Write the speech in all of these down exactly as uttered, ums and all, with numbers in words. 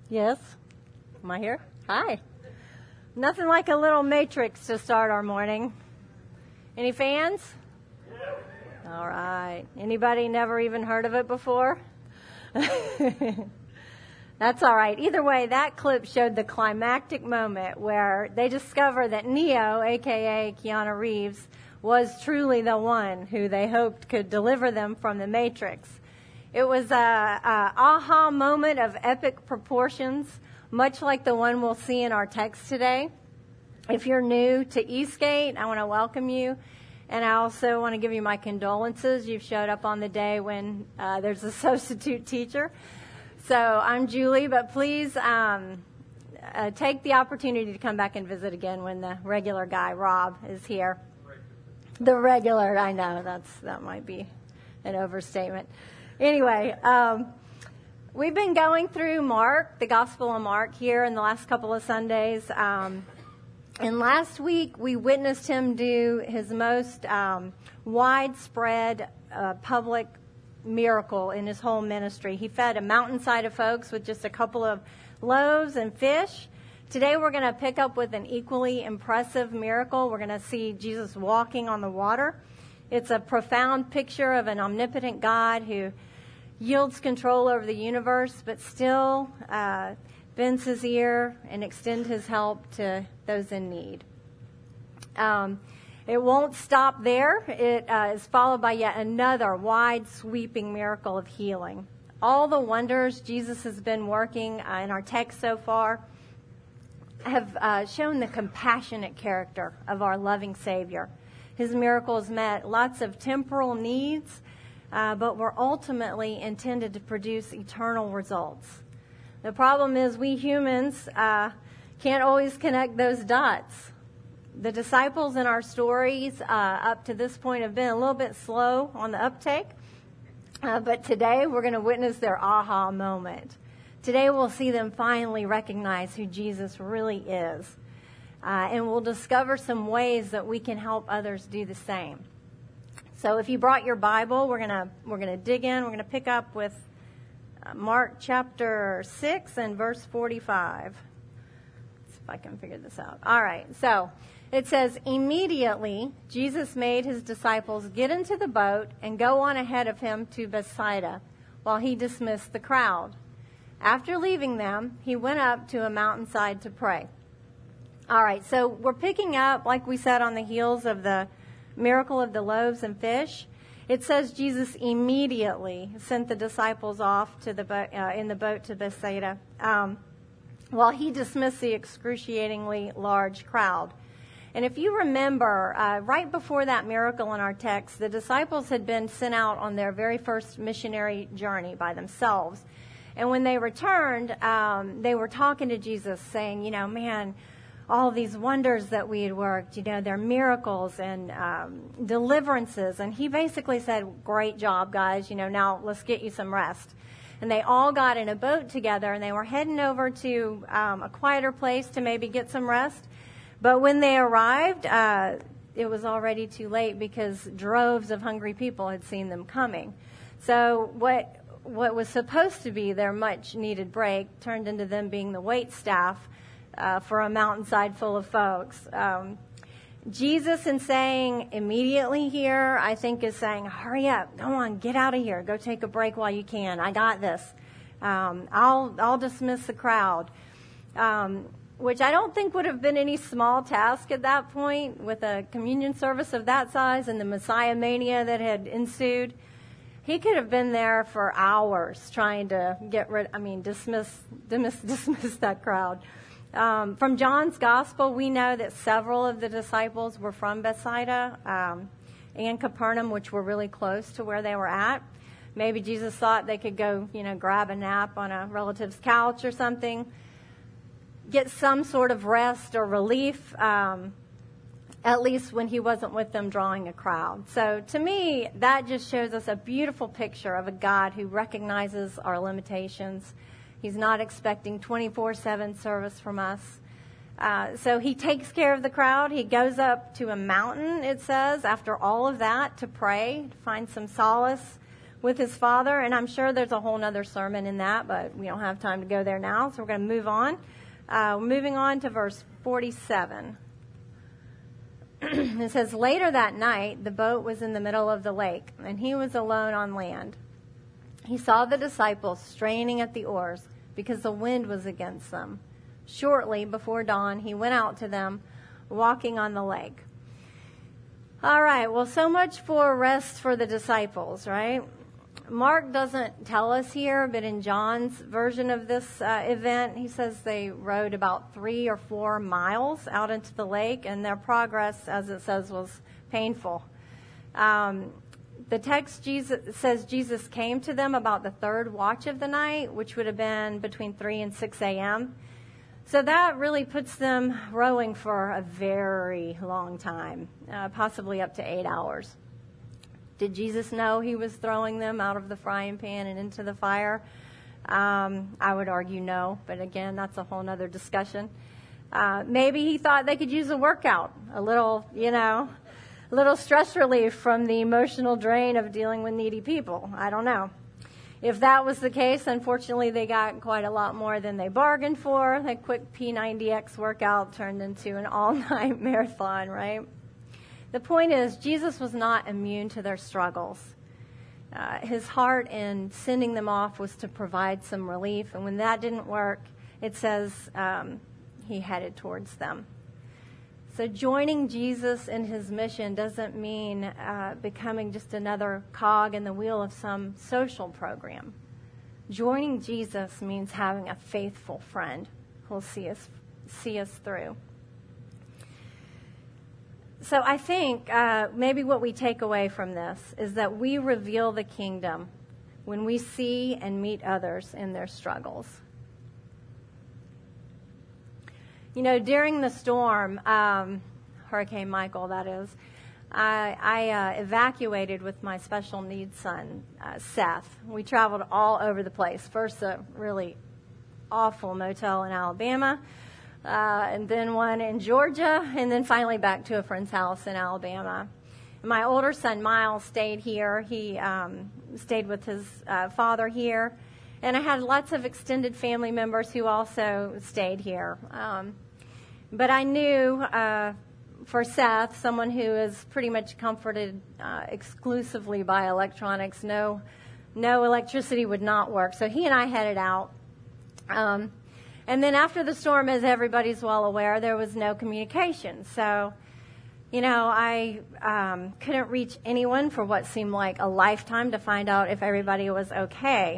Yes. Am I here? Hi. Nothing like a little Matrix to start our morning. Any fans? All right. Anybody never even heard of it before? That's all right. Either way, that clip showed the climactic moment where they discover that Neo, a k a. Keanu Reeves, was truly the one who they hoped could deliver them from the Matrix. It was a, a aha moment of epic proportions, much like the one we'll see in our text today. If you're new to Eastgate, I want to welcome you. And I also want to give you my condolences. You've showed up on the day when uh, there's a substitute teacher. So I'm Julie, but please um, uh, take the opportunity to come back and visit again when the regular guy, Rob, is here. The regular, I know, that's that might be an overstatement. Anyway, um, we've been going through Mark, the Gospel of Mark, here in the last couple of Sundays. Um, and last week, we witnessed him do his most um, widespread uh, public miracle in his whole ministry. He fed a mountainside of folks with just a couple of loaves and fish. Today, we're going to pick up with an equally impressive miracle. We're going to see Jesus walking on the water. It's a profound picture of an omnipotent God who yields control over the universe, but still uh, bends his ear and extends his help to those in need. Um, it won't stop there. It uh, is followed by yet another wide, sweeping miracle of healing. All the wonders Jesus has been working uh, in our text so far have uh, shown the compassionate character of our loving Savior. His miracles met lots of temporal needs, uh, but were ultimately intended to produce eternal results. The problem is we humans uh, can't always connect those dots. The disciples in our stories uh, up to this point have been a little bit slow on the uptake, uh, but today we're going to witness their aha moment. Today we'll see them finally recognize who Jesus really is. Uh, and we'll discover some ways that we can help others do the same. So if you brought your Bible, we're gonna we're gonna dig in. We're gonna pick up with uh, Mark chapter six and verse forty-five. Let's see if I can figure this out. All right. So it says, immediately Jesus made his disciples get into the boat and go on ahead of him to Bethsaida, while he dismissed the crowd. After leaving them, he went up to a mountainside to pray. All right, so we're picking up, like we said, on the heels of the miracle of the loaves and fish. It says Jesus immediately sent the disciples off to the bo- uh, in the boat to Bethsaida, um, while he dismissed the excruciatingly large crowd. And if you remember, uh, right before that miracle in our text, the disciples had been sent out on their very first missionary journey by themselves. And when they returned, um, they were talking to Jesus, saying, you know, man, all these wonders that we had worked, you know, they're miracles and um, deliverances. And he basically said, great job, guys. You know, now let's get you some rest. And they all got in a boat together, and they were heading over to um, a quieter place to maybe get some rest. But when they arrived, uh, it was already too late because droves of hungry people had seen them coming. So what what was supposed to be their much-needed break turned into them being the wait staff Uh, for a mountainside full of folks. Um, Jesus, in saying immediately here, I think is saying, hurry up, go on, get out of here, go take a break while you can. I got this. Um, I'll I'll dismiss the crowd, um, which I don't think would have been any small task at that point with a communion service of that size and the Messiah mania that had ensued. He could have been there for hours trying to get rid, I mean, dismiss dismiss, dismiss that crowd. Um, from John's Gospel, we know that several of the disciples were from Bethsaida um, and Capernaum, which were really close to where they were at. Maybe Jesus thought they could go, you know, grab a nap on a relative's couch or something, get some sort of rest or relief, um, at least when he wasn't with them drawing a crowd. So to me, that just shows us a beautiful picture of a God who recognizes our limitations. He's not expecting twenty-four seven service from us. Uh, so he takes care of the crowd. He goes up to a mountain, it says, after all of that, to pray, to find some solace with his Father. And I'm sure there's a whole nother sermon in that, but we don't have time to go there now, so we're going to move on. Uh, moving on to verse forty-seven. It says, later that night, the boat was in the middle of the lake, and he was alone on land. He saw the disciples straining at the oars because the wind was against them. Shortly before dawn, he went out to them, walking on the lake. All right, well, so much for rest for the disciples, right? Mark doesn't tell us here, but in John's version of this uh, event, he says they rowed about three or four miles out into the lake, and their progress, as it says, was painful. Um, the text Jesus, says Jesus came to them about the third watch of the night, which would have been between three and six a.m., so that really puts them rowing for a very long time, uh, possibly up to eight hours. Did Jesus know he was throwing them out of the frying pan and into the fire? Um, I would argue no, but again, that's a whole other discussion. Uh, maybe he thought they could use a workout, a little, you know, a little stress relief from the emotional drain of dealing with needy people. I don't know. If that was the case, unfortunately, they got quite a lot more than they bargained for. That quick P ninety X workout turned into an all-night marathon, right? The point is, Jesus was not immune to their struggles. Uh, his heart in sending them off was to provide some relief, and when that didn't work, it says um, he headed towards them. So joining Jesus in his mission doesn't mean uh, becoming just another cog in the wheel of some social program. Joining Jesus means having a faithful friend who'll see us see us through. So I think uh, maybe what we take away from this is that we reveal the kingdom when we see and meet others in their struggles. You know, during the storm, um, Hurricane Michael, that is, I, I uh, evacuated with my special needs son, uh, Seth. We traveled all over the place. First, a really awful motel in Alabama, uh, and then one in Georgia, and then finally back to a friend's house in Alabama. My older son, Miles, stayed here. He um, stayed with his uh, father here. And I had lots of extended family members who also stayed here. Um, but I knew uh, for Seth, someone who is pretty much comforted uh, exclusively by electronics, no, no electricity would not work. So he and I headed out. Um, and then after the storm, as everybody's well aware, there was no communication. So, you know, I um, couldn't reach anyone for what seemed like a lifetime to find out if everybody was okay.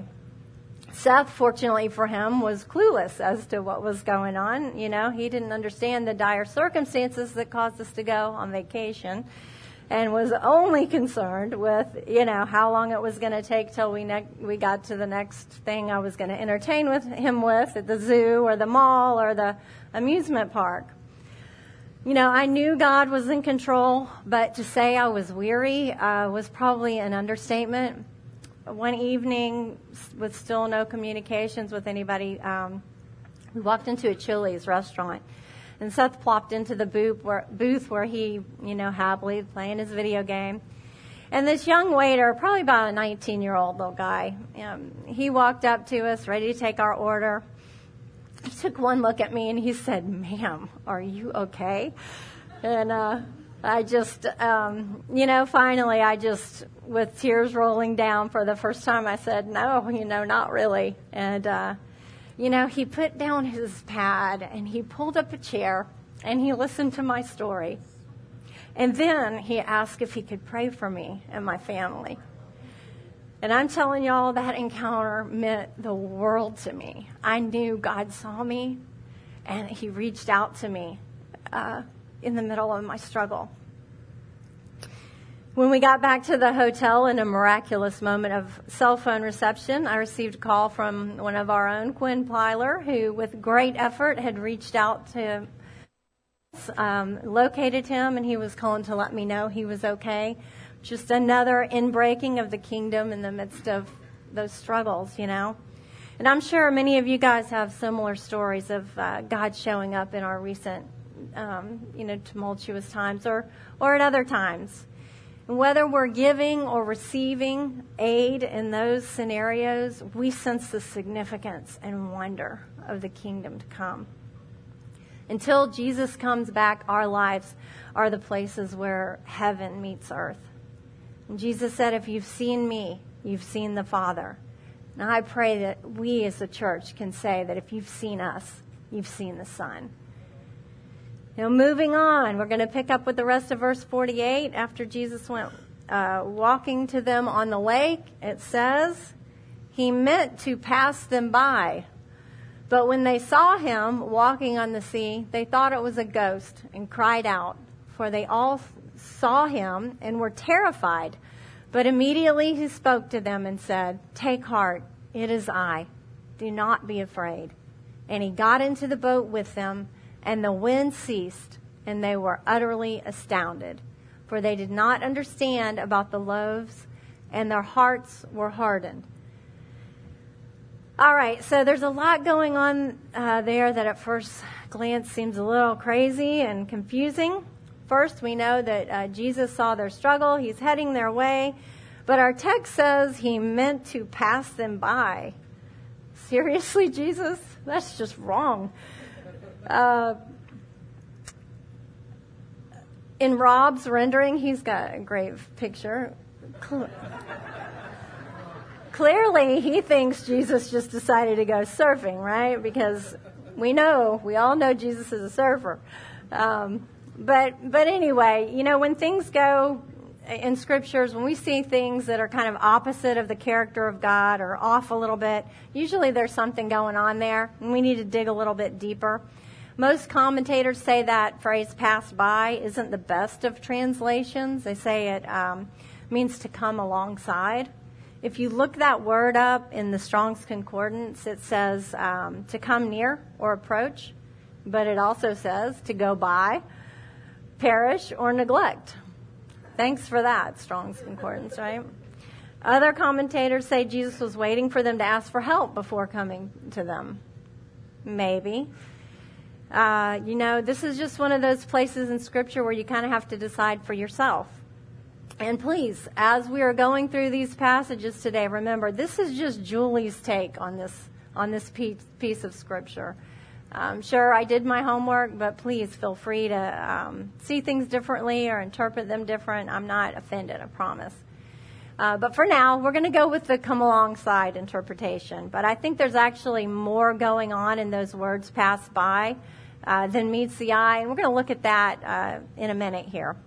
Seth, fortunately for him, was clueless as to what was going on. You know, he didn't understand the dire circumstances that caused us to go on vacation and was only concerned with, you know, how long it was going to take till we ne- we got to the next thing I was going to entertain with him with at the zoo or the mall or the amusement park. You know, I knew God was in control, but to say I was weary uh, was probably an understatement. One evening, with still no communications with anybody, um, we walked into a Chili's restaurant, and Seth plopped into the booth where, booth where he, you know, happily playing his video game. And this young waiter, probably about a nineteen-year-old little guy, um, he walked up to us, ready to take our order. He took one look at me, and he said, "Ma'am, are you okay?" And uh, I just, um, you know, finally, I just, with tears rolling down for the first time, I said, "No, you know, not really." And, uh, you know, he put down his pad and he pulled up a chair and he listened to my story. And then he asked if he could pray for me and my family. And I'm telling y'all, that encounter meant the world to me. I knew God saw me and he reached out to me uh, in the middle of my struggle. When we got back to the hotel in a miraculous moment of cell phone reception, I received a call from one of our own, Quinn Plyler, who with great effort had reached out to um, located him, and he was calling to let me know he was okay. Just another inbreaking of the kingdom in the midst of those struggles, you know. And I'm sure many of you guys have similar stories of uh, God showing up in our recent, um, you know, tumultuous times or, or at other times. And whether we're giving or receiving aid in those scenarios, we sense the significance and wonder of the kingdom to come. Until Jesus comes back, our lives are the places where heaven meets earth. And Jesus said, if you've seen me, you've seen the Father. Now I pray that we as a church can say that if you've seen us, you've seen the Son. Now moving on, we're going to pick up with the rest of verse forty-eight. After Jesus went uh, walking to them on the lake, it says, he meant to pass them by. But when they saw him walking on the sea, they thought it was a ghost and cried out, for they all saw him and were terrified. But immediately he spoke to them and said, take heart, it is I. Do not be afraid. And he got into the boat with them, and the wind ceased, and they were utterly astounded, for they did not understand about the loaves, and their hearts were hardened. All right, so there's a lot going on uh, there that at first glance seems a little crazy and confusing. First, we know that uh, Jesus saw their struggle. He's heading their way. But our text says he meant to pass them by. Seriously, Jesus? That's just wrong. Uh, in Rob's rendering, he's got a great picture. Clearly, he thinks Jesus just decided to go surfing, right? Because we know, we all know Jesus is a surfer. Um, but but anyway, you know, when things go in scriptures, when we see things that are kind of opposite of the character of God or off a little bit, usually there's something going on there, and we need to dig a little bit deeper. Most commentators say that phrase "passed by" isn't the best of translations. They say it um, means to come alongside. If you look that word up in the Strong's Concordance, it says um, to come near or approach, but it also says to go by, perish, or neglect. Thanks for that, Strong's Concordance, right? Other commentators say Jesus was waiting for them to ask for help before coming to them. Maybe. Uh, you know, this is just one of those places in Scripture where you kind of have to decide for yourself. And please, as we are going through these passages today, remember, this is just Julie's take on this on this piece, piece of Scripture. Um, sure, I did my homework, but please feel free to um, see things differently or interpret them different. I'm not offended, I promise. Uh, but for now, we're going to go with the come alongside interpretation. But I think there's actually more going on in those words pass by uh, than meets the eye. And we're going to look at that uh, in a minute here.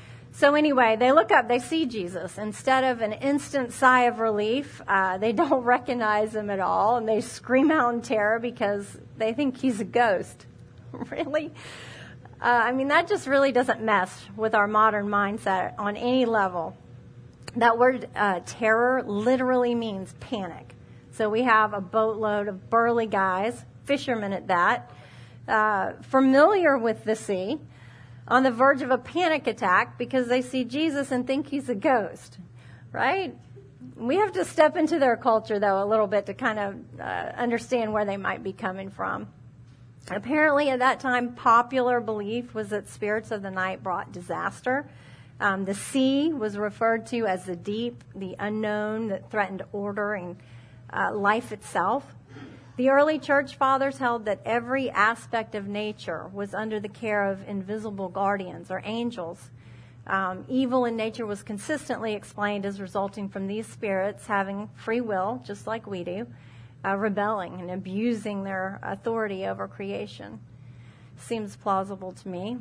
So anyway, they look up, they see Jesus. Instead of an instant sigh of relief, uh, they don't recognize him at all, and they scream out in terror because they think he's a ghost. Really? Uh, I mean, that just really doesn't mesh with our modern mindset on any level. That word uh, terror literally means panic. So we have a boatload of burly guys, fishermen at that, uh, familiar with the sea, on the verge of a panic attack because they see Jesus and think he's a ghost, right? We have to step into their culture, though, a little bit to kind of uh, understand where they might be coming from. Apparently, at that time, popular belief was that spirits of the night brought disaster. Um, the sea was referred to as the deep, the unknown that threatened order and uh, life itself. The early church fathers held that every aspect of nature was under the care of invisible guardians or angels. Um, evil in nature was consistently explained as resulting from these spirits having free will, just like we do, uh, rebelling and abusing their authority over creation. Seems plausible to me.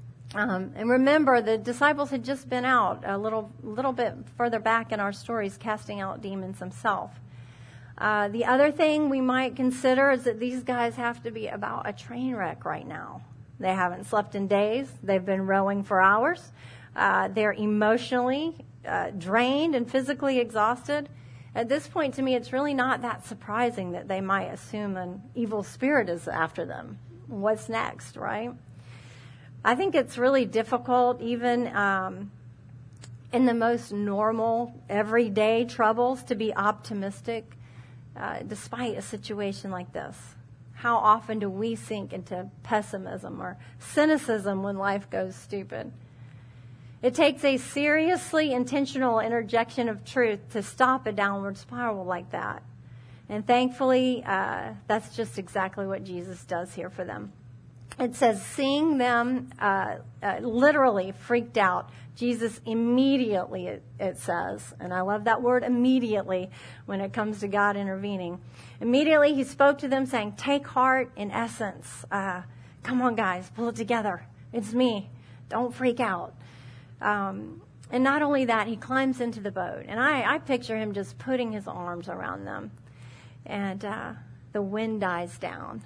Um, and remember, the disciples had just been out a little, little bit further back in our stories, casting out demons themselves. Uh, the other thing we might consider is that these guys have to be about a train wreck right now. They haven't slept in days. They've been rowing for hours. Uh, they're emotionally uh, drained and physically exhausted. At this point, to me, it's really not that surprising that they might assume an evil spirit is after them. What's next, right? I think it's really difficult, even um, in the most normal, everyday troubles, to be optimistic uh, despite a situation like this. How often do we sink into pessimism or cynicism when life goes stupid? It takes a seriously intentional interjection of truth to stop a downward spiral like that. And thankfully, uh, that's just exactly what Jesus does here for them. It says, seeing them uh, uh, literally freaked out, Jesus immediately, it, it says, and I love that word immediately when it comes to God intervening. Immediately he spoke to them saying, take heart, in essence. Uh, come on, guys, pull it together. It's me. Don't freak out. Um, and not only that, he climbs into the boat. And I, I picture him just putting his arms around them. And uh, the wind dies down.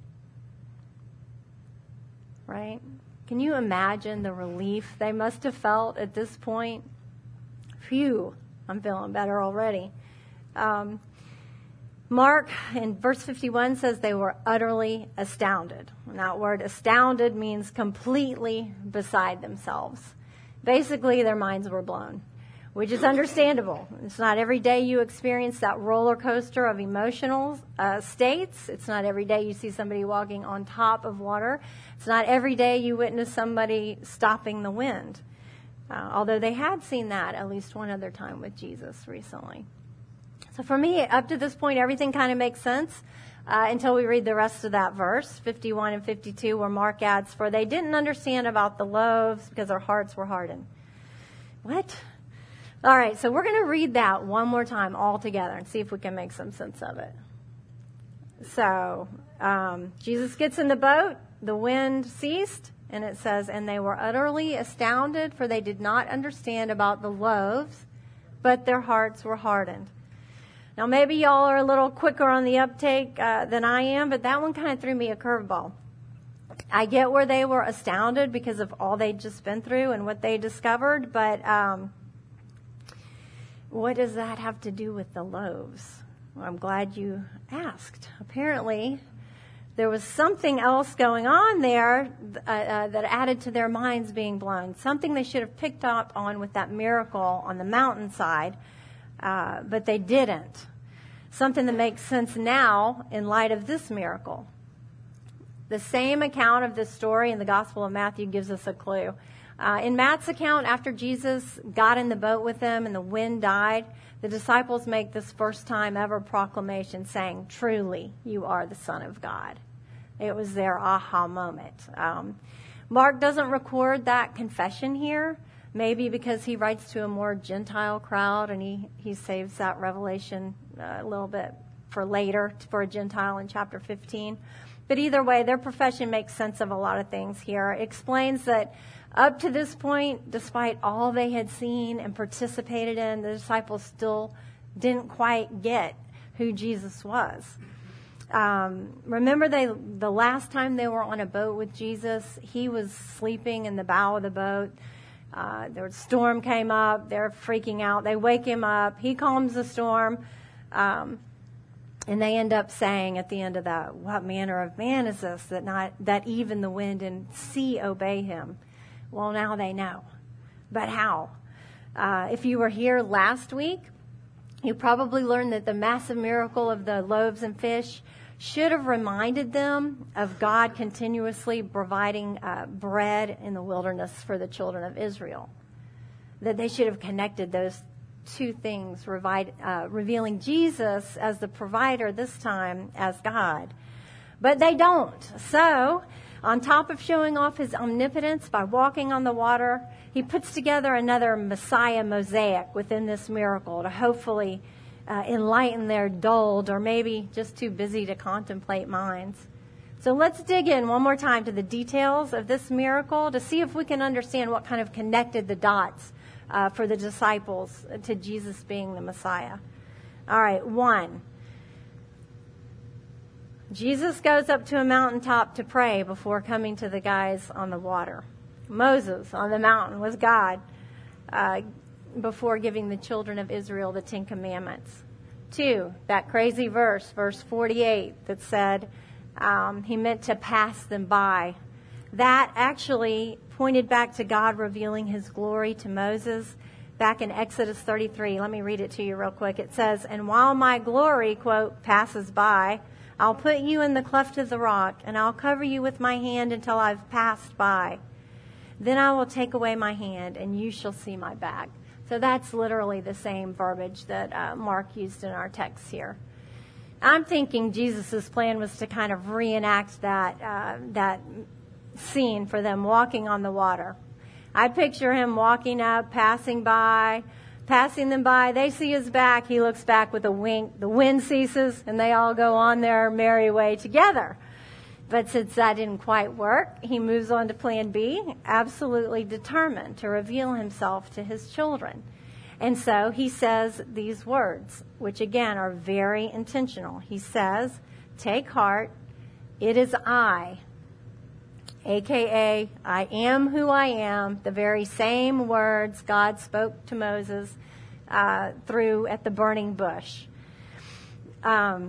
Right? Can you imagine the relief they must have felt at this point? Phew, I'm feeling better already. Um, Mark in verse fifty-one says they were utterly astounded. And that word astounded means completely beside themselves. Basically, their minds were blown, which is understandable. It's not every day you experience that roller coaster of emotional uh, states. It's not every day you see somebody walking on top of water. It's not every day you witness somebody stopping the wind. Uh, although they had seen that at least one other time with Jesus recently. So for me, up to this point, everything kind of makes sense uh, until we read the rest of that verse, fifty-one and fifty-two, where Mark adds, for they didn't understand about the loaves because their hearts were hardened. What? All right, so we're going to read that one more time all together and see if we can make some sense of it. So um, Jesus gets in the boat, the wind ceased, and it says, and they were utterly astounded, for they did not understand about the loaves, but their hearts were hardened. Now, maybe y'all are a little quicker on the uptake uh, than I am, but that one kind of threw me a curveball. I get where they were astounded because of all they'd just been through and what they discovered, but um, what does that have to do with the loaves? Well, I'm glad you asked. Apparently, there was something else going on there uh, uh, that added to their minds being blown, something they should have picked up on with that miracle on the mountainside, uh, but they didn't. Something that makes sense now in light of this miracle. The same account of this story in the Gospel of Matthew gives us a clue. Uh, in Matt's account, after Jesus got in the boat with them and the wind died, the disciples make this first time ever proclamation saying, truly, you are the Son of God. It was their aha moment. Um, Mark doesn't record that confession here, maybe because he writes to a more Gentile crowd and he, he saves that revelation uh, a little bit for later for a Gentile in chapter fifteen. But either way, their profession makes sense of a lot of things here. It explains that up to this point, despite all they had seen and participated in, the disciples still didn't quite get who Jesus was. Um, remember they, the last time they were on a boat with Jesus, he was sleeping in the bow of the boat. Uh, the storm came up. They're freaking out. They wake him up. He calms the storm. Um, And they end up saying at the end of that, what manner of man is this that not that even the wind and sea obey him? Well, now they know. But how? Uh, if you were here last week, you probably learned that the massive miracle of the loaves and fish should have reminded them of God continuously providing uh, bread in the wilderness for the children of Israel. That they should have connected those two things, revi- uh, revealing Jesus as the provider, this time as God. But they don't. So, on top of showing off his omnipotence by walking on the water, he puts together another Messiah mosaic within this miracle to hopefully uh, enlighten their dulled or maybe just too busy to contemplate minds. So let's dig in one more time to the details of this miracle to see if we can understand what kind of connected the dots Uh, for the disciples to Jesus being the Messiah. All right, one. Jesus goes up to a mountaintop to pray before coming to the guys on the water. Moses on the mountain was God uh, before giving the children of Israel the Ten Commandments. Two, that crazy verse, verse forty-eight, that said um, he meant to pass them by. That actually pointed back to God revealing his glory to Moses back in Exodus thirty-three. Let me read it to you real quick. It says, and while my glory, quote, passes by, I'll put you in the cleft of the rock, and I'll cover you with my hand until I've passed by. Then I will take away my hand, and you shall see my back. So that's literally the same verbiage that uh, Mark used in our text here. I'm thinking Jesus' plan was to kind of reenact that uh, that scene for them walking on the water. I picture him walking up, passing by, passing them by. They see his back. He looks back with a wink. The wind ceases, and they all go on their merry way together. But since that didn't quite work, he moves on to plan B, absolutely determined to reveal himself to his children. And so he says these words, which again are very intentional. He says, "Take heart, it is I," a k a I am who I am, the very same words God spoke to Moses uh, through at the burning bush. Um,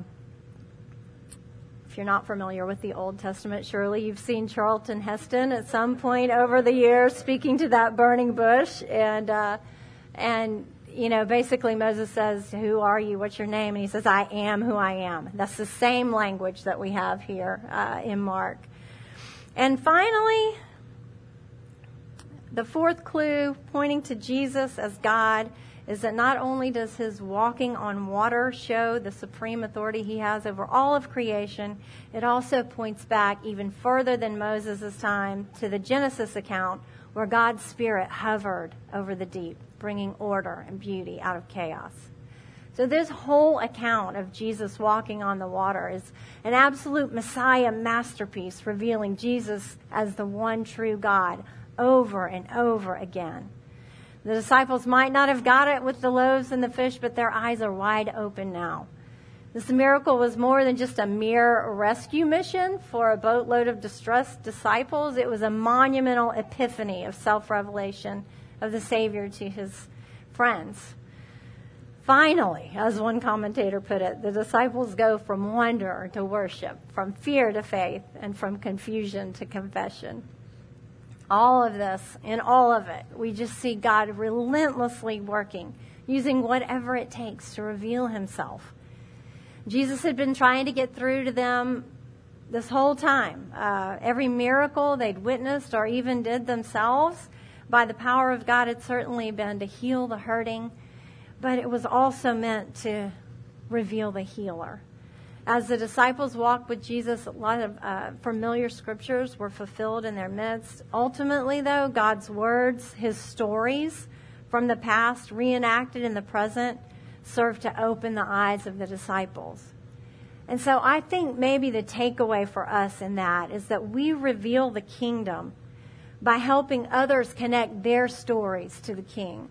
if you're not familiar with the Old Testament, surely you've seen Charlton Heston at some point over the years speaking to that burning bush. And, uh, and you know, basically Moses says, "Who are you? What's your name?" And he says, "I am who I am." That's the same language that we have here uh, in Mark. And finally, the fourth clue pointing to Jesus as God is that not only does his walking on water show the supreme authority he has over all of creation, it also points back even further than Moses' time to the Genesis account where God's Spirit hovered over the deep, bringing order and beauty out of chaos. So this whole account of Jesus walking on the water is an absolute Messiah masterpiece, revealing Jesus as the one true God over and over again. The disciples might not have got it with the loaves and the fish, but their eyes are wide open now. This miracle was more than just a mere rescue mission for a boatload of distressed disciples. It was a monumental epiphany of self-revelation of the Savior to his friends. Finally, as one commentator put it, the disciples go from wonder to worship, from fear to faith, and from confusion to confession. All of this, in all of it, we just see God relentlessly working, using whatever it takes to reveal himself. Jesus had been trying to get through to them this whole time. Uh, every miracle they'd witnessed or even did themselves, by the power of God, had certainly been to heal the hurting, but it was also meant to reveal the healer. As the disciples walked with Jesus, a lot of uh, familiar scriptures were fulfilled in their midst. Ultimately, though, God's words, his stories from the past, reenacted in the present, served to open the eyes of the disciples. And so I think maybe the takeaway for us in that is that we reveal the kingdom by helping others connect their stories to the King.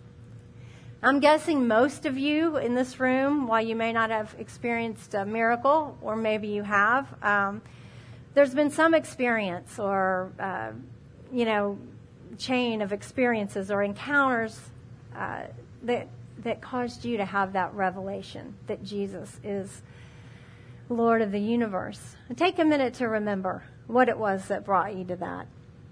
I'm guessing most of you in this room, while you may not have experienced a miracle, or maybe you have, um, there's been some experience or, uh, you know, chain of experiences or encounters uh, that that caused you to have that revelation that Jesus is Lord of the universe. And take a minute to remember what it was that brought you to that.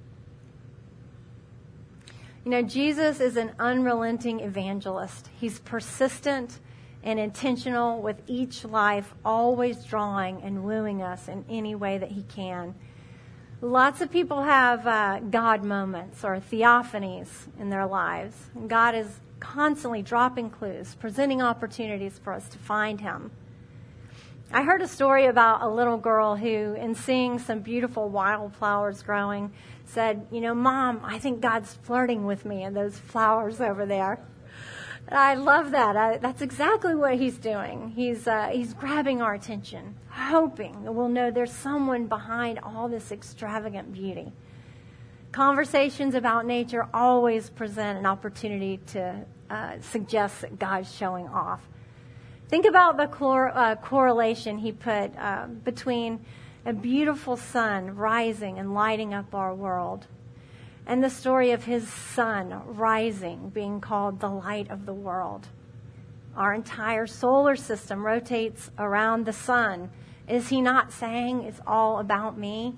You know, Jesus is an unrelenting evangelist. He's persistent and intentional with each life, always drawing and wooing us in any way that he can. Lots of people have uh, God moments or theophanies in their lives. And God is constantly dropping clues, presenting opportunities for us to find him. I heard a story about a little girl who, in seeing some beautiful wildflowers growing, said, "You know, Mom, I think God's flirting with me and those flowers over there." And I love that. I, that's exactly what he's doing. He's uh, he's grabbing our attention, hoping that we'll know there's someone behind all this extravagant beauty. Conversations about nature always present an opportunity to uh, suggest that God's showing off. Think about the cor- uh, correlation he put uh, between a beautiful sun rising and lighting up our world and the story of his son rising, being called the light of the world. Our entire solar system rotates around the sun. Is he not saying it's all about me?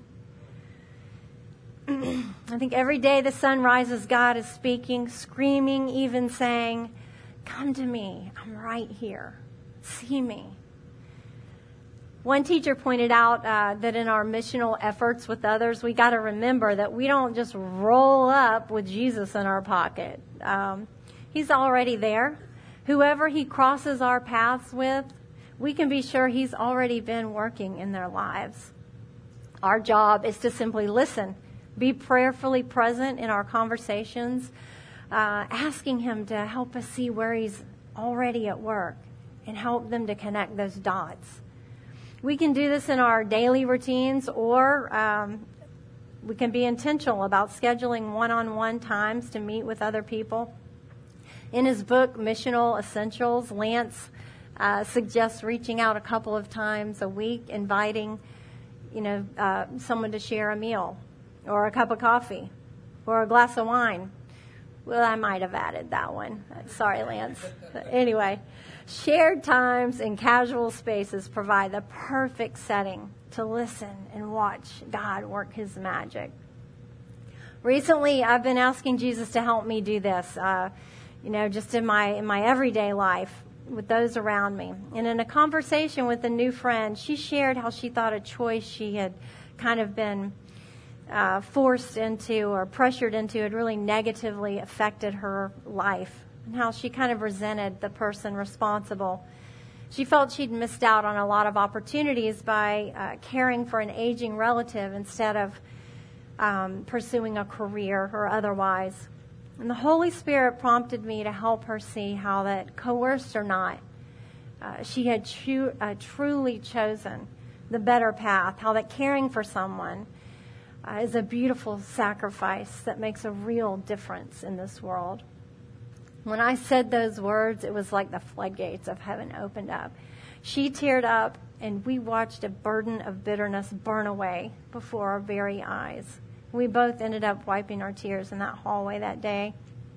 I think every day the sun rises, God is speaking, screaming, even saying, "Come to me, I'm right here. See me." One teacher pointed out uh, that in our missional efforts with others, we got to remember that we don't just roll up with Jesus in our pocket. Um, he's already there. Whoever he crosses our paths with, we can be sure he's already been working in their lives. Our job is to simply listen, be prayerfully present in our conversations, uh, asking him to help us see where he's already at work and help them to connect those dots. We can do this in our daily routines, or um, we can be intentional about scheduling one-on-one times to meet with other people. In his book, Missional Essentials, Lance uh, suggests reaching out a couple of times a week, inviting, you know, uh, someone to share a meal, or a cup of coffee, or a glass of wine. Well, I might have added that one. Sorry, Lance. But anyway, shared times and casual spaces provide the perfect setting to listen and watch God work his magic. Recently, I've been asking Jesus to help me do this, uh, you know, just in my in my everyday life with those around me. And in a conversation with a new friend, she shared how she thought a choice she had kind of been uh, forced into or pressured into had really negatively affected her life, and how she kind of resented the person responsible. She felt she'd missed out on a lot of opportunities by uh, caring for an aging relative instead of um, pursuing a career or otherwise. And the Holy Spirit prompted me to help her see how that, coerced or not, uh, she had tru- uh, truly chosen the better path, how that caring for someone uh, is a beautiful sacrifice that makes a real difference in this world. When I said those words, it was like the floodgates of heaven opened up. She teared up, and we watched a burden of bitterness burn away before our very eyes. We both ended up wiping our tears in that hallway that day.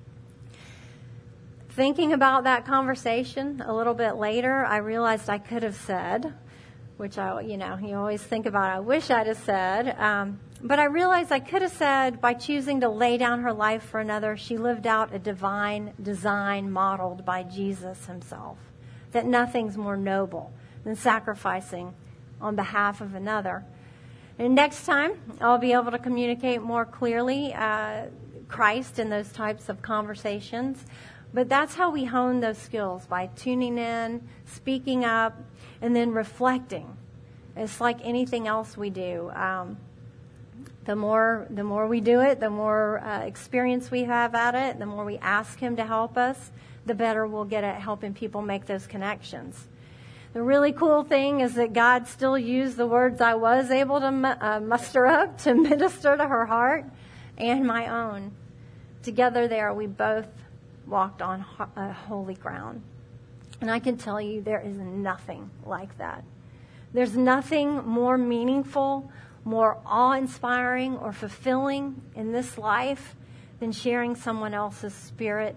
Thinking about that conversation a little bit later, I realized I could have said, which I, you know, you always think about, I wish I'd have said, um, but I realized I could have said, by choosing to lay down her life for another, she lived out a divine design modeled by Jesus himself, that nothing's more noble than sacrificing on behalf of another. And next time, I'll be able to communicate more clearly uh, Christ in those types of conversations. But that's how we hone those skills, by tuning in, speaking up, and then reflecting. It's like anything else we do. Um, the more the more we do it, the more uh, experience we have at it, the more we ask him to help us, the better we'll get at helping people make those connections. The really cool thing is that God still used the words I was able to mu- uh, muster up to minister to her heart and my own. Together there, we both walked on ho- uh, holy ground. And I can tell you there is nothing like that. There's nothing more meaningful, more awe-inspiring or fulfilling in this life than sharing someone else's spirit,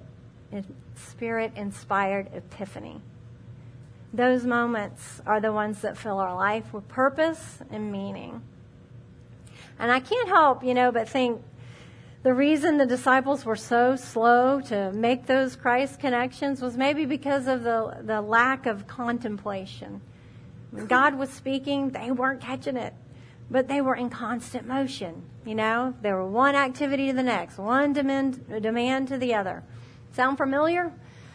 spirit-inspired epiphany. Those moments are the ones that fill our life with purpose and meaning. And I can't help, you know, but think the reason the disciples were so slow to make those Christ connections was maybe because of the, the lack of contemplation. When God was speaking, they weren't catching it, but they were in constant motion. You know, they were one activity to the next, one demand, demand to the other. Sound familiar?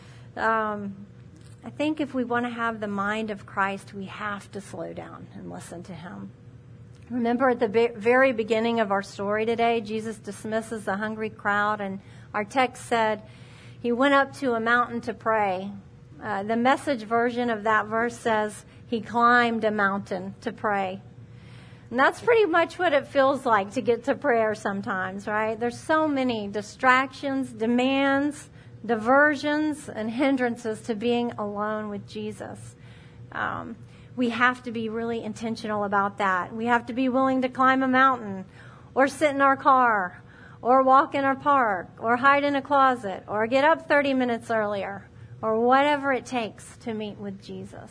Um, I think if we want to have the mind of Christ, we have to slow down and listen to him. Remember at the be- very beginning of our story today, Jesus dismisses the hungry crowd, and our text said he went up to a mountain to pray. Uh, the Message version of that verse says he climbed a mountain to pray. And that's pretty much what it feels like to get to prayer sometimes, right? There's so many distractions, demands, diversions, and hindrances to being alone with Jesus. Um, we have to be really intentional about that. We have to be willing to climb a mountain, or sit in our car, or walk in our park, or hide in a closet, or get up thirty minutes earlier, or whatever it takes to meet with Jesus.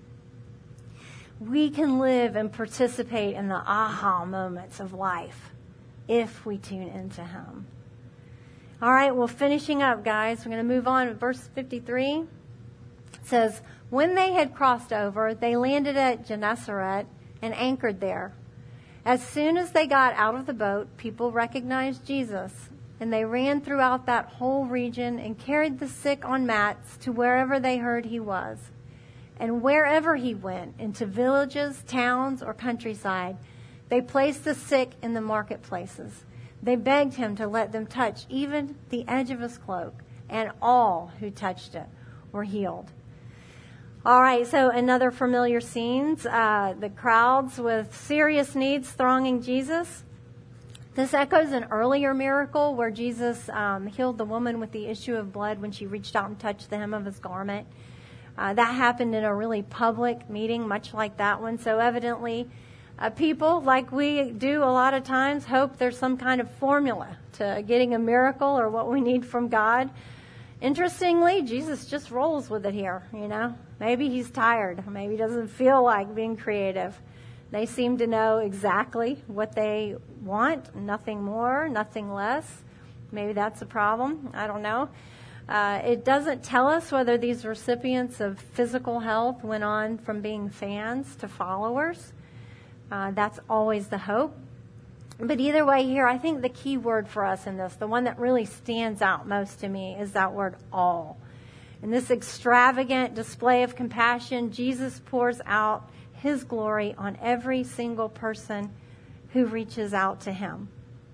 We can live and participate in the aha moments of life if we tune into him. All right, well, finishing up, guys, we're going to move on to verse fifty-three. It says, When they had crossed over, they landed at Gennesaret and anchored there. As soon as they got out of the boat, people recognized Jesus, and they ran throughout that whole region and carried the sick on mats to wherever they heard he was. And wherever he went, into villages, towns, or countryside, they placed the sick in the marketplaces. They begged him to let them touch even the edge of his cloak, and all who touched it were healed. All right, so another familiar scenes, uh, the crowds with serious needs thronging Jesus. This echoes an earlier miracle where Jesus um, healed the woman with the issue of blood when she reached out and touched the hem of his garment. Uh, that happened in a really public meeting, much like that one. So evidently, uh, people, like we do a lot of times, hope there's some kind of formula to getting a miracle or what we need from God. Interestingly, Jesus just rolls with it here, you know. Maybe he's tired. Maybe he doesn't feel like being creative. They seem to know exactly what they want, nothing more, nothing less. Maybe that's a problem. I don't know. Uh, it doesn't tell us whether these recipients of physical health went on from being fans to followers. Uh, that's always the hope. But either way here, I think the key word for us in this, the one that really stands out most to me, is that word all. In this extravagant display of compassion, Jesus pours out his glory on every single person who reaches out to him.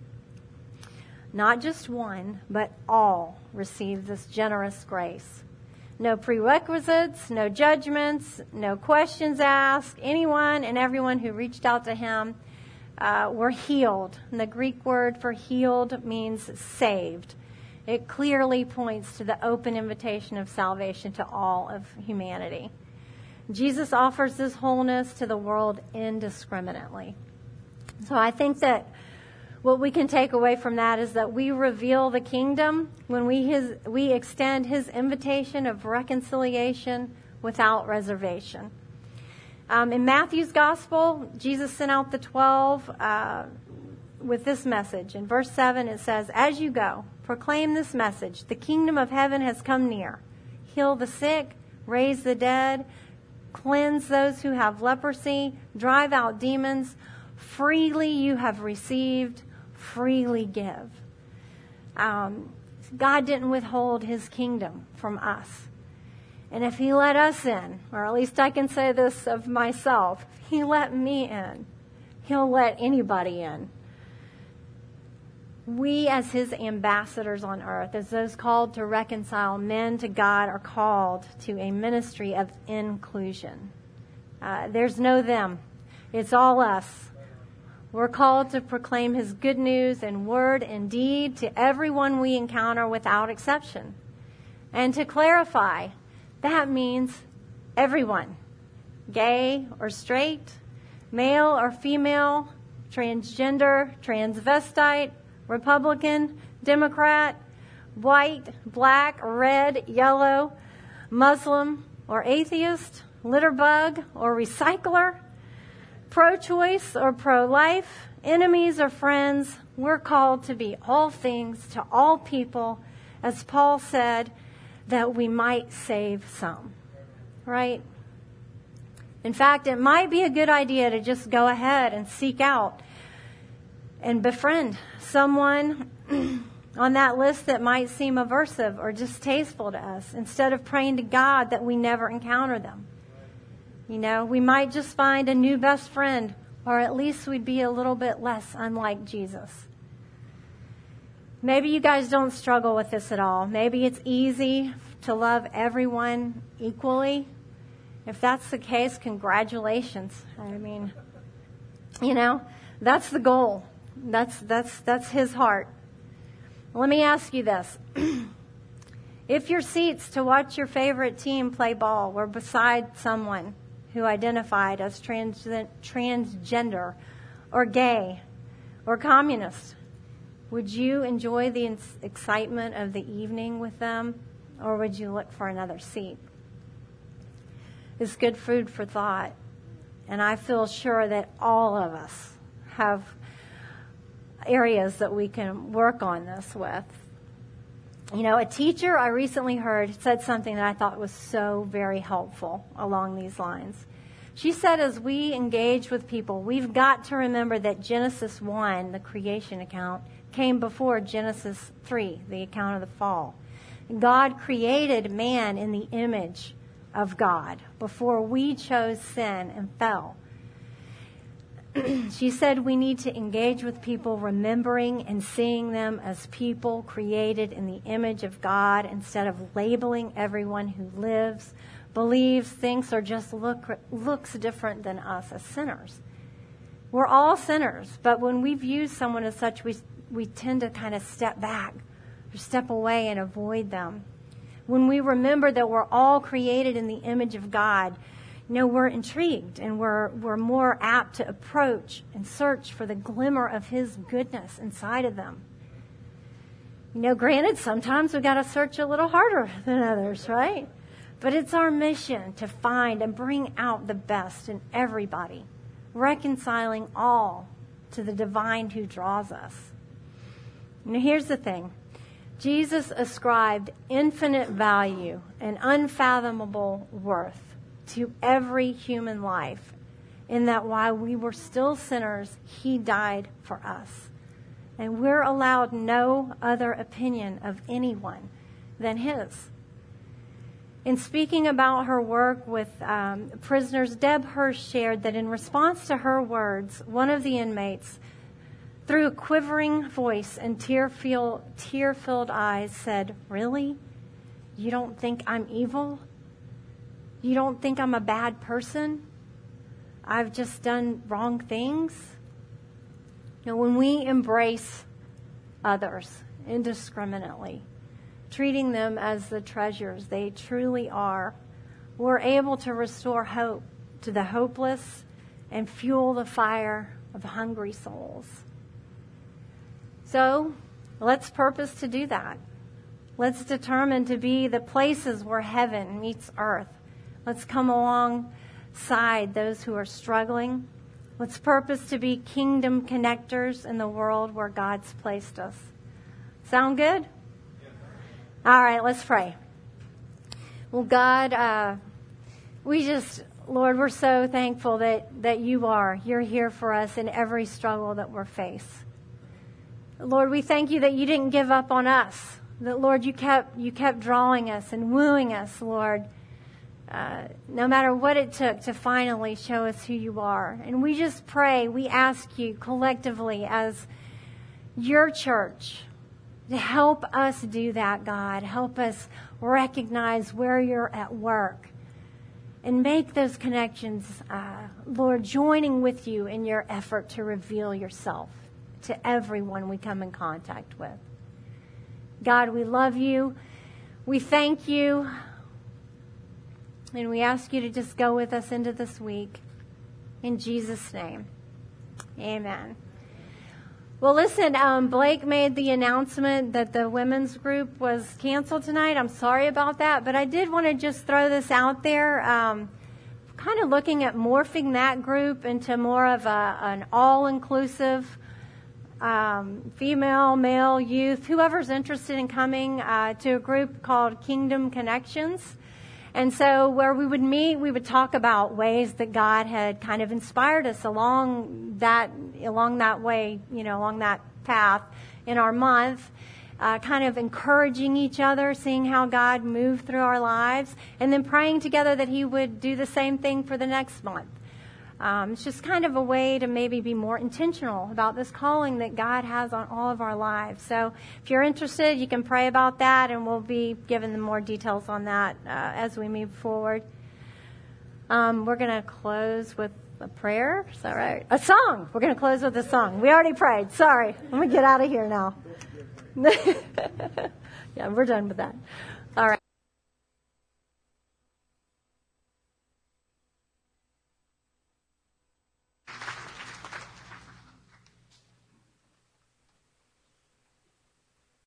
Not just one, but all receive this generous grace. No prerequisites, no judgments, no questions asked. Anyone and everyone who reached out to him uh, were healed. And the Greek word for healed means saved. It clearly points to the open invitation of salvation to all of humanity. Jesus offers this wholeness to the world indiscriminately. So I think that what we can take away from that is that we reveal the kingdom when we his, we extend his invitation of reconciliation without reservation. Um, in Matthew's gospel, Jesus sent out the twelve uh, with this message. In verse seven, it says, "As you go, proclaim this message. The kingdom of heaven has come near. Heal the sick, raise the dead, cleanse those who have leprosy, drive out demons. Freely you have received, freely give." Um, God didn't withhold his kingdom from us. And if he let us in, or at least I can say this of myself, if he let me in, he'll let anybody in. We as his ambassadors on earth, as those called to reconcile men to God, are called to a ministry of inclusion. Uh, there's no them. It's all us. We're called to proclaim his good news in word and deed to everyone we encounter without exception. And to clarify, that means everyone, gay or straight, male or female, transgender, transvestite, Republican, Democrat, white, black, red, yellow, Muslim or atheist, litterbug or recycler, pro-choice or pro-life, enemies or friends. We're called to be all things to all people, as Paul said, that we might save some, right? In fact, it might be a good idea to just go ahead and seek out and befriend someone on that list that might seem aversive or distasteful to us, instead of praying to God that we never encounter them. You know, we might just find a new best friend, or at least we'd be a little bit less unlike Jesus. Maybe you guys don't struggle with this at all. Maybe it's easy to love everyone equally. If that's the case, congratulations. I mean, you know, that's the goal. That's that's that's his heart. Let me ask you this. If your seats to watch your favorite team play ball were beside someone who identified as trans- transgender or gay or communist, would you enjoy the ins- excitement of the evening with them, or would you look for another seat? It's good food for thought. And I feel sure that all of us have areas that we can work on this with. You know, a teacher I recently heard said something that I thought was so very helpful along these lines. She said, as we engage with people, we've got to remember that Genesis one, the creation account, came before Genesis three, the account of the fall. God created man in the image of God before we chose sin and fell. She said we need to engage with people remembering and seeing them as people created in the image of God instead of labeling everyone who lives, believes, thinks, or just look, looks different than us as sinners. We're all sinners, but when we view someone as such, we, we tend to kind of step back or step away and avoid them. When we remember that we're all created in the image of God, you know, we're intrigued and we're we're more apt to approach and search for the glimmer of His goodness inside of them. You know, granted, sometimes we've got to search a little harder than others, right? But it's our mission to find and bring out the best in everybody, reconciling all to the divine who draws us. Now, here's the thing. Jesus ascribed infinite value and unfathomable worth to every human life, in that while we were still sinners, He died for us. And we're allowed no other opinion of anyone than His. In speaking about her work with um, prisoners, Deb Hirsch shared that in response to her words, one of the inmates, through a quivering voice and tear-filled, tear-filled eyes, said, "Really? You don't think I'm evil? You don't think I'm a bad person? I've just done wrong things?" You know, when we embrace others indiscriminately, treating them as the treasures they truly are, we're able to restore hope to the hopeless and fuel the fire of hungry souls. So, let's purpose to do that. Let's determine to be the places where heaven meets earth. Let's come alongside those who are struggling. Let's purpose to be kingdom connectors in the world where God's placed us. Sound good? All right, let's pray. Well, God, uh, we just, Lord, we're so thankful that, that you are. You're here for us in every struggle that we're faced. Lord, we thank you that you didn't give up on us. That, Lord, you kept you kept drawing us and wooing us, Lord, uh, no matter what it took to finally show us who you are. And we just pray, we ask you collectively as your church to help us do that, God. Help us recognize where you're at work and make those connections, uh, Lord, joining with you in your effort to reveal yourself to everyone we come in contact with. God, we love you. We thank you. And we ask you to just go with us into this week. In Jesus' name, amen. Well, listen, um, Blake made the announcement that the women's group was canceled tonight. I'm sorry about that, but I did want to just throw this out there. Um, kind of looking at morphing that group into more of a, an all-inclusive um, female, male, youth, whoever's interested in coming uh, to a group called Kingdom Connections. And so where we would meet, we would talk about ways that God had kind of inspired us along that along that way, you know, along that path in our month, uh, kind of encouraging each other, seeing how God moved through our lives, and then praying together that He would do the same thing for the next month. Um, it's just kind of a way to maybe be more intentional about this calling that God has on all of our lives. So if you're interested, you can pray about that, and we'll be giving them more details on that uh, as we move forward. Um, we're going to close with a prayer. Is that right? A song. We're going to close with a song. We already prayed. Sorry. I'm going to get out of here now. Yeah, we're done with that.